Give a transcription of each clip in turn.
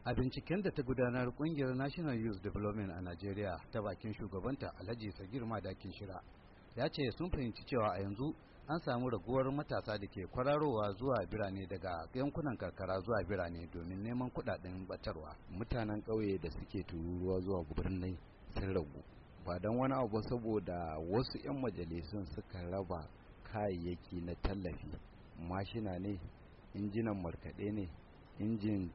A binciken da ta gudanar kungiyar National Youth Development a Najeriya ta bakin shugabanta Alhaji Sagir Madakin Shira ya ce sun fahimci cewa a yanzu an samu raguwar matasa da ke kwararowa zuwa birane daga yankunan karkara zuwa birane domin neman kudaden batarwa. Mutanen ƙauye da suke tururuwa zuwa birni sun ragu ba don wani abu saboda wasu 'yan majalisun suka raba kayayyaki na tallafi, mashina ne, injinan markaɗe ne, injin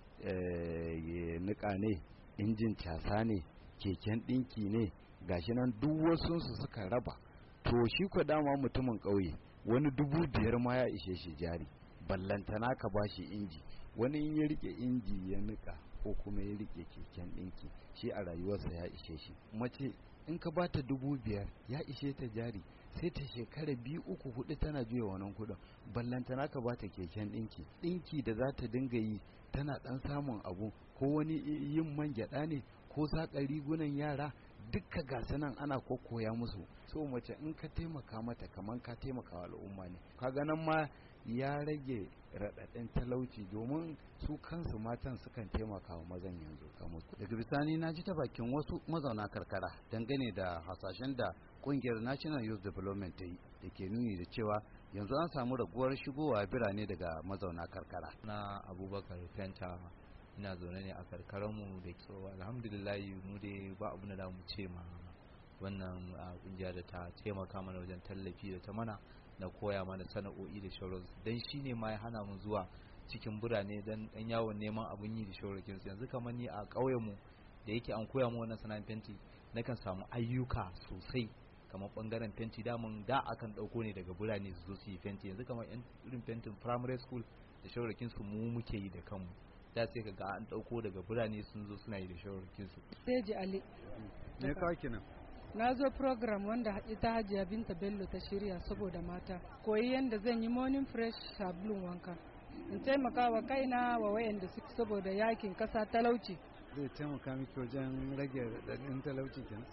niƙa ne, injin casa ne, keken ɗinki ne, gashi nan duk wasunsu suka raba. To shi ko dama mutumin ƙauye wani 5,000 ma ya ishe shi jari, ballantana ka bashi inji. Wani in ya rike inji ya niƙa ko kuma ya rike keken ɗinki, shi a rayuwarsa ya ishe shi. Mace in ka bata 5,000 ya ishe ta jari, sai ta shekara 2, 3, 4 tana juya wannan kuɗin, ballantana ka bata keken ɗinki da za ta dinga yi tana ɗan samun abu, ko wani yin man gyaɗa ne ko saƙa rigunan yara, dukka gasa nan ana koya musu. So mace in ka taimaka mata kaman ka taimaka wa al'umma ne. Kaga nan ma ya rage raɗaɗin talauci, domin su kansu matan sukan taimaka wa mazan yanzu. Daga bisani na ji ta bakin wasu mazauna karkara dangane da hasashen da kungiyar National Youth Development ta yi da ke nuni da cewa yanzu an samu raguwar shigowa birane daga mazauna karkara. Na Abubakar Fenta, ina zaune ne a karkararmu da so alhamdulillah mu dai ba abu da mu ce ma wannan kungiya da ta taimaka mana wajen tallafi da ta mana na koya mana sana'o'i da shauransu, dan shine ma ya hana mu zuwa cikin birane dan yawon neman abun yi da shauransu. Yanzu kamar ni a ƙauyen mu da yake an koya mu wannan sana'ar fenti, nakan samu ayyuka sosai kamar bangaren fenti. Daman da akan dauko ne daga birane su zo su yi fenti, yanzu kamar irin fentin primary school da shaurakin su mu muke yi da kanmu. Da sai ka ga an dauko daga birane sun zo suna yi da shaurakin su. Seji Ali, me ka kina? na zo program wanda ita Hajiya Binta Bello ta shirya saboda mata, koyi yanda zan yi morning fresh sabulun wanka, in taimaka wa kaina wa wayanda suke saboda yakin kasa talauci. Zai taimaka miki wajen rage raɗaɗin talauci kenan?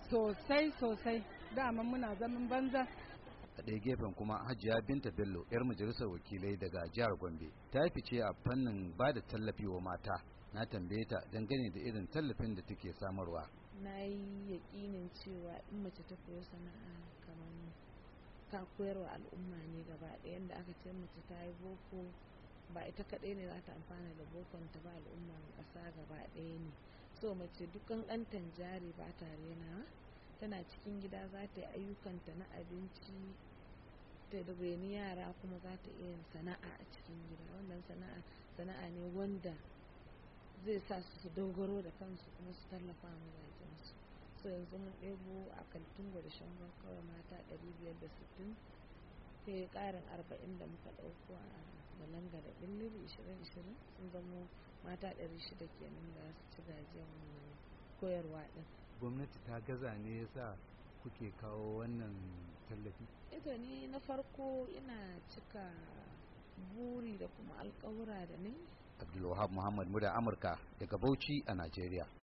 Sosai, dama muna zaman banza. A ɗaya gefen kuma Hajiya Binta Bello, 'yar majalisar wakilai daga jihar Gombe, ta yi fice a fannin ba da tallafi wa mata. Na tambaye ta dangane da irin tallafin da take samarwa. Na yi yaƙinin cewa in mace ta koyi sana'a kamar ta koyarwa al'umma ne gaba ɗaya. Yanda aka ce mace ta yi boko, ba ita kaɗai ne za ta amfana da bokon ta ba, al'umman ƙasa gaba ɗaya ne. So mace dukkan ƙantan jari ba ta rena, tana cikin gida za ta yi ayyukanta na abinci, ta reni yara, kuma za ta iya yin sana'a a cikin gida. Wannan sana'a ne wanda zai sa su dogaro da kansu kuma su tallafa mazajensu. So yanzu mun ɗebo a Kaltungo da Shangon kawai mata 560, sai ƙarin 40 da muka ɗauko a Balanga da Billiri 2020, sun zamo mata 600 kenan da su ci gajiyar koyarwa ɗin. Gwamnati ta gaza ne yasa kuke kawo wannan tallafi? Ita ni na farko ina cika buri da kuma alƙawura da ni. Abdulwahab Muhammad, Muda Amurka daga Bauchi a Najeriya.